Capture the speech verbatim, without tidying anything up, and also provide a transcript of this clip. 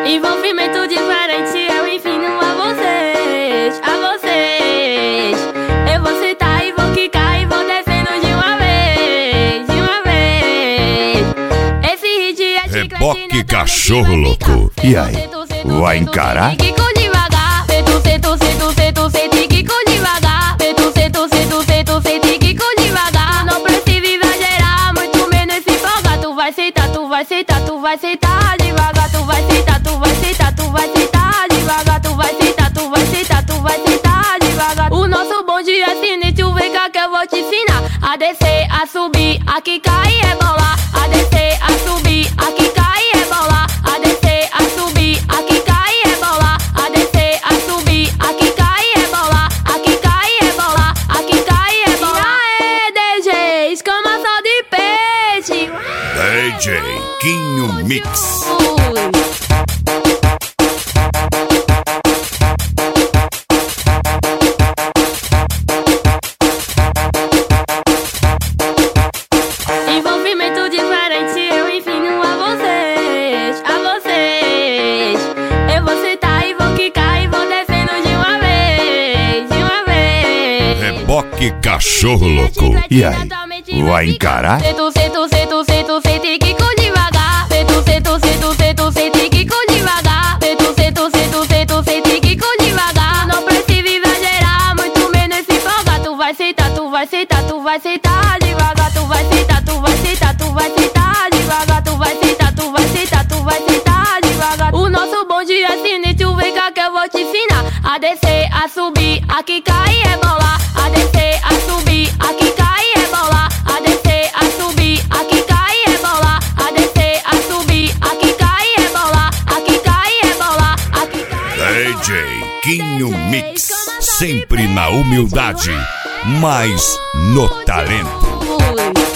Envolvimento diferente, eu ensino a vocês, a vocês. Eu vou sentar e vou quicar e vou descendo de uma vez, de uma vez. Esse hit é chiclete, Reboque cachorro louco. E aí, vai encarar? Quico devagar, sento, sento, sento, sento, sento, quico devagar. Sento, sento, sento, sento, sento, quico devagar. Não precisa exagerar, muito menos se empolgar. Tu vai sentar, tu vai sentar, tu vai sentar devagar. Tu vai sentar, tu vai sentar, tu vai sentar devagar. Tu vai sentar, tu vai sentar, tu vai sentar devagar. O nosso bonde é sinistro, vem cá que eu vou te ensinar a descer, a subir, a quicar e rebolar. A descer, a subir, a quicar e rebolar. A descer, a subir, a quicar e rebolar. A descer, a subir, a quicar e rebolar. A quicar e rebolar, a quicar e rebolar. E aí, D Js, como a sal de peixe. D J Quinho Mix. Envolvimento diferente, eu ensino a vocês, a vocês. Eu vou sentar e vou quicar e vou descendo de uma vez, de uma vez. Reboque cachorro louco. E aí, vai encarar? Sento, sento, sento, sento, sento e quico devagar. Sento, sento, sento, sento, sento e quico devagar. Sento, sento, sento, sento, sento e quico devagar. Não precisa exagerar, muito menos se empolgar. Tu vai sentar, tu vai sentar, tu vai sentar devagar. Tu vai sentar, tu vai sentar, tu vai sentar devagar. Tu vai sentar, tu vai sentar, tu vai sentar devagar. O nosso bonde é sinistro, vem cá que eu vou te ensinar a descer, a subir, a quicar e rebolar. A descer, a subir, a quicar e rebolar. A descer, a subir, a quicar e rebolar. A descer, a subir, a quicar e rebolar. A quicar e rebolar, a quicar e D J Quinho Mix. Sempre na humildade, mas no talento. rebolar.